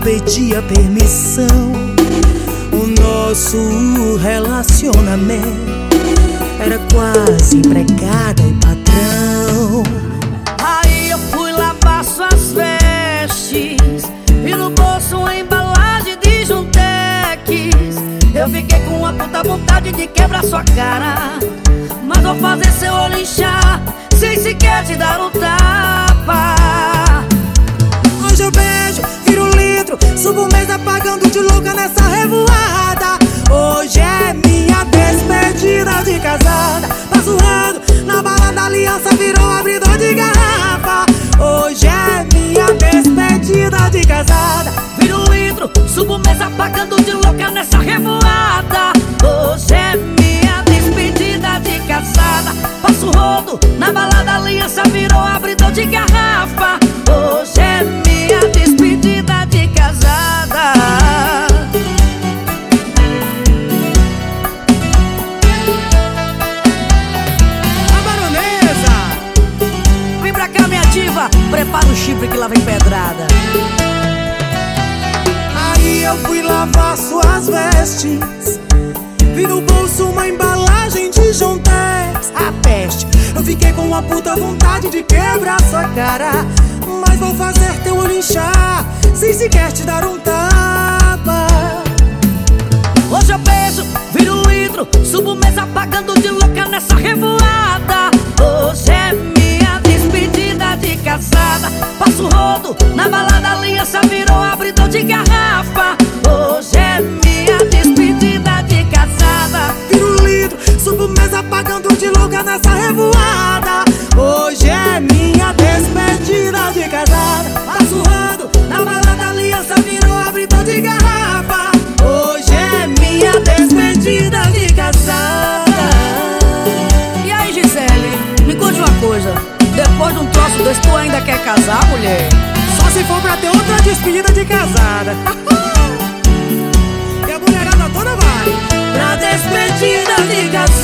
pedia permissão. O nosso relacionamento era quase empregada e patrão. Aí eu fui lavar suas vestes, vi no bolso uma embalagem de Juntex. Eu fiquei com uma puta vontade de quebrar sua cara, mas vou fazer seu olho inchar sem sequer te dar um tapa. Hoje eu beijo, viro litro, subo um mês apagando de louca nessa revoada. Hoje é minha despedida de casada. Passo rando na balada, aliança virou abridor de garrafa. Hoje é minha despedida de casada. Viro litro, subo um mês apagando de louca nessa revoada. Hoje é minha despedida de casada. Passo rodo na balada, aliança virou abridor de garrafa. Hoje é minha despedida de casada. A baronesa! Vem pra cá, minha diva, prepara o chifre que lá vem pedrada. Aí eu fui lavar suas vestes, vi no bolso uma embalagem de Jontex. A peste, eu fiquei com uma puta vontade de quebrar sua cara, mas vou fazer teu olho inchar sem sequer te dar um tapa. Hoje eu beijo, viro litro, subo um mês apagando de louca nessa revoada. Hoje é minha despedida de casada. Passo rodo na balada, aliança virou abridor de garrafa. Hoje é minha despedida de casada. Viro litro, subo um mês apagando de louca nessa revoada. Hoje é minha despedida de casada. Passo rando na balada, aliança virou abridor de garrafa. Hoje é minha despedida de casada. E aí, Gisele, me conte uma coisa. Depois de um troço desse, tu ainda quer casar, mulher? Só se for pra ter outra despedida de casada. E a mulherada toda vai pra despedida de casada.